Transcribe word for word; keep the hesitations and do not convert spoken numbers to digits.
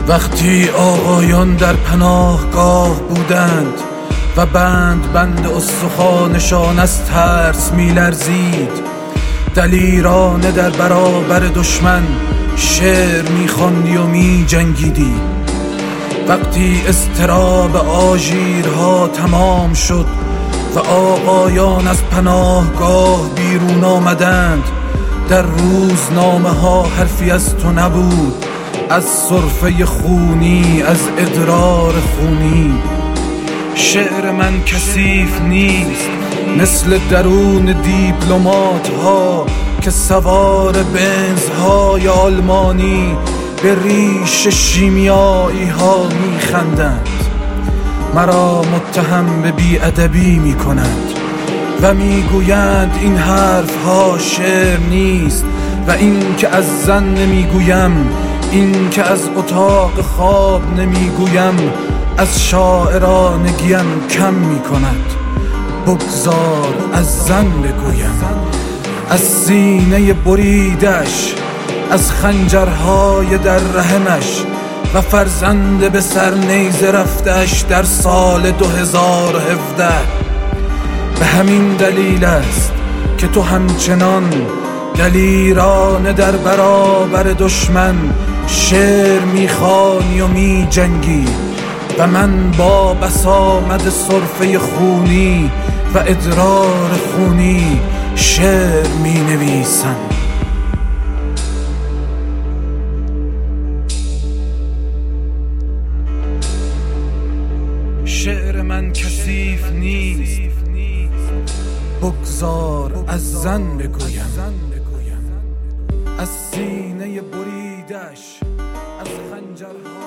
وقتی آقایان در پناهگاه بودند و بند بند استخوانشان از ترس می لرزید، دلیرانه در برابر دشمن شعر می خواندی و می جنگیدی. وقتی اضطراب آژیرها تمام شد و آقایان از پناهگاه بیرون آمدند، در روزنامه ها حرفی از تو نبود، از سرفه خونی، از ادرار خونی. شعر من کثیف نیست، مثل درون دیپلمات ها که سوار بنزهای آلمانی به ریش شیمیایی ها می خندند. مرا متهم به بی‌ادبی می کنند و می گویند این حرف ها شعر نیست و این که از زن نمی گویم، این که از اتاق خواب نمی گویم، از شاعرانگیم کم می کند. بگذار از زن بگویم، از سینه بریدش، از خنجرهای در رحمش و فرزند به سر نیزه رفتش در سال دو هزار و هفده. به همین دلیل است که تو همچنان دلیرانه در برابر دشمن شعر میخوانی و میجنگی و من با بسامد سرفه خونی و ادرار خونی شعر می نویسم. شعر من کثیف نیست، بگذار از زن بگویم، از سینه بریدش، از خنجرها